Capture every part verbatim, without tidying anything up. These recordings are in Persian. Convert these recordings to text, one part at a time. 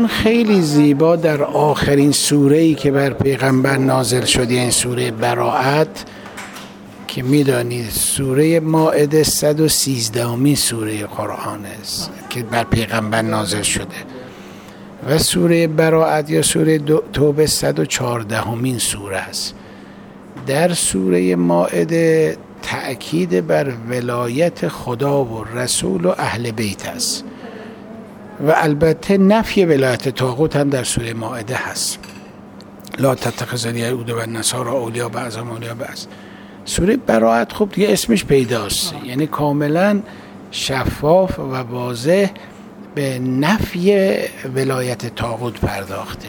قرآن خیلی زیبا در آخرین سوره‌ای که بر پیغمبر نازل شد، این سوره براءت که میدانید سوره مائده صد و سیزدهمین سوره قرآن است که بر پیغمبر نازل شده و سوره براءت یا سوره توبه صد و چهاردهمین سوره است. در سوره مائده تأکید بر ولایت خدا و رسول و اهل بیت است و البته نفی ولایت طاغوت هم در سوره مائده هست. لا تتخذوا الیهود و النصارى اولیاء بعضهم اولیاء بعض. سوره براءت خب دیگه اسمش پیداست، یعنی کاملا شفاف و واضح به نفی ولایت طاغوت پرداخته.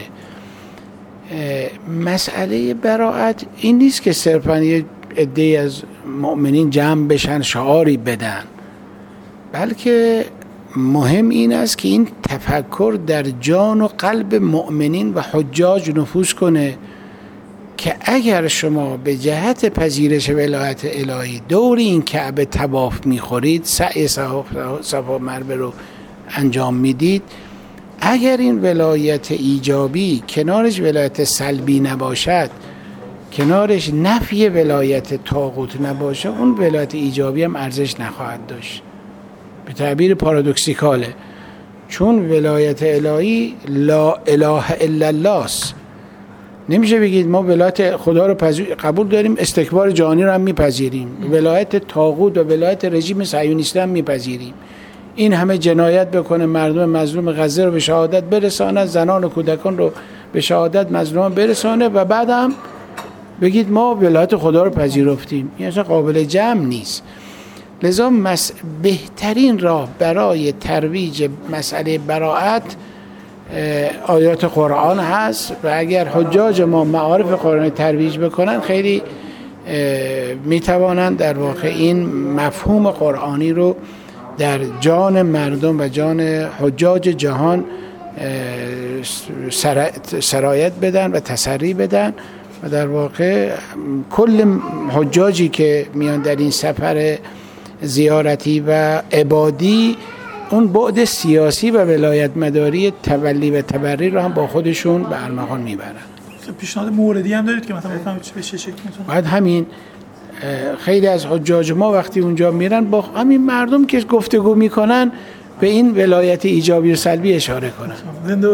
مسئله براءت این نیست که صرفاً یه عده‌ای از مؤمنین جمع بشن شعاری بدن، بلکه مهم این است که این تفکر در جان و قلب مؤمنین و حجاج نفوذ کنه که اگر شما به جهت پذیرش ولایت الهی دور این کعبه طواف میخورید، سعی صفا مروه رو انجام میدید، اگر این ولایت ایجابی کنارش ولایت سلبی نباشد، کنارش نفی ولایت طاغوت نباشه، اون ولایت ایجابی هم ارزش نخواهد داشت. به تعبیر پارادوکسیکاله، چون ولایت الهی لا اله الا الله است. نمیشه بگید ما ولایت خدا رو قبول داریم، استکبار جهانی رو هم میپذیریم، ولایت طاغوت و ولایت رژیم صهیونیستی هم میپذیریم. این همه جنایت بکنه، مردم مظلوم غزه رو به شهادت برساند، زنان و کودکان رو به شهادت مظلومان برسانه و بعد هم بگید ما ولایت خدا رو پذیرفتیم. این اصلا قابل جمع نیست. لذا مس... بهترین راه برای ترویج مسئله براءت آیات قرآن هست و اگر حجاج ما معارف قرآن ترویج بکنن خیلی میتوانند در واقع این مفهوم قرآنی رو در جان مردم و جان حجاج جهان سرایت بدن و تسری بدن و در واقع کل حجاجی که میان در این سفر زیارتی و عبادی اون بعد سیاسی و ولایت مداری تولی و تبری رو هم با خودشون به ارمغان میبرن. پیشنهاد موردی هم دارید که مثلا بفهمید چه بشه شکل میتونه؟ بعد همین خیلی از حجاج ما وقتی اونجا میرن با همین مردم که گفتگو میکنن به این ولایت ایجابی و سلبی اشاره کنن.